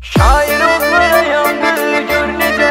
Şair onlara yandı gör necə.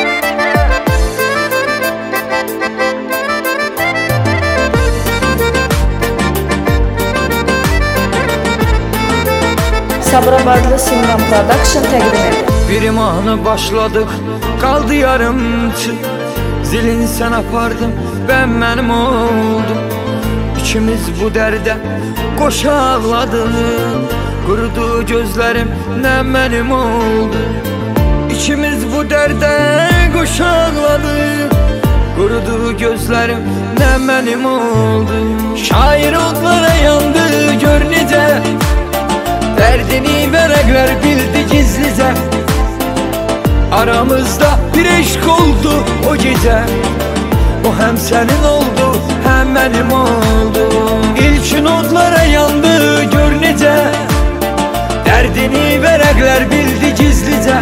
Sabirabadlı Simran Production təqdim edir. Bir mahnı başladık, kaldı yarımçı. Zilin sen apardım, ben benim oldum. İkimiz bu derde koşa ağladık. Kurudu gözlerim, ne benim oldu. İkimiz bu derde koşa ağladık. Kurudu gözlerim, ne benim oldu. Şair otlara yandı gör necə. Derdini verekler bildi gizlice. Aramızda bir eşk oldu o gece. O hem senin oldu hem benim oldu. İlk notlara yandı gör necə. Derdini verekler bildi gizlice.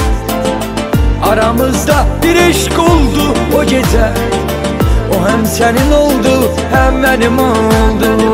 Aramızda bir eşk oldu o gece. O hem senin oldu hem benim oldu.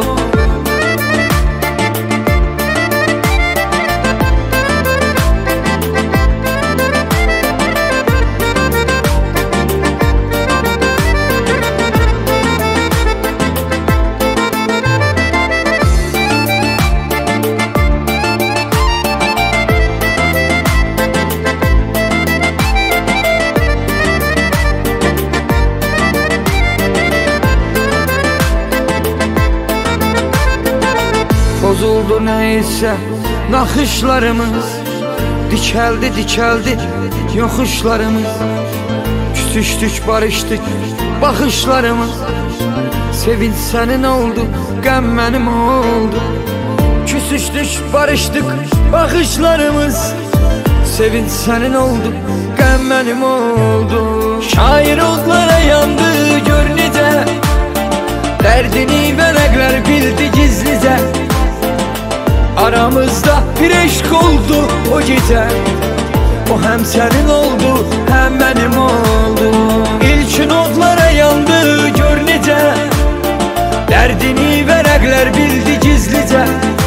Bozuldu neyse nakışlarımız. Dikeldi dikeldi yokuşlarımız. Küsüştük barıştık bakışlarımız. Sevinç senin oldu gəm benim oldu. Küsüştük barıştık bakışlarımız. Sevinç senin oldu gəm benim oldu. Şair otlara yandı gör necə. Derdini verekler bildi gizlice. Aramızda bir eşk oldu o gece. O hem senin oldu hem benim oldu. İlk notlara yandı gör necə. Derdini verekler bildi gizlice.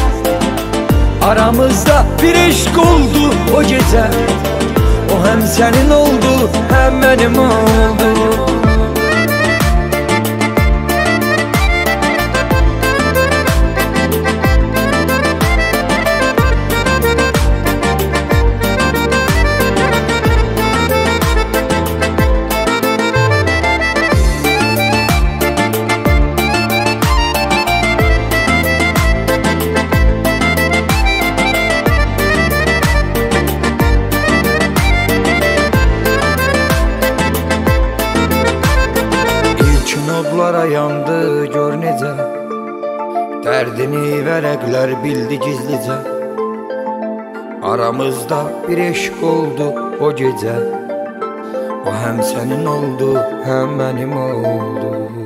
Aramızda bir eşk oldu o gece. O hem senin oldu hem benim oldu. Notlara yandı gör necə. Derdini verekler bildi gizlice. Aramızda bir eşk oldu o gece. O hem senin oldu hem benim oldu.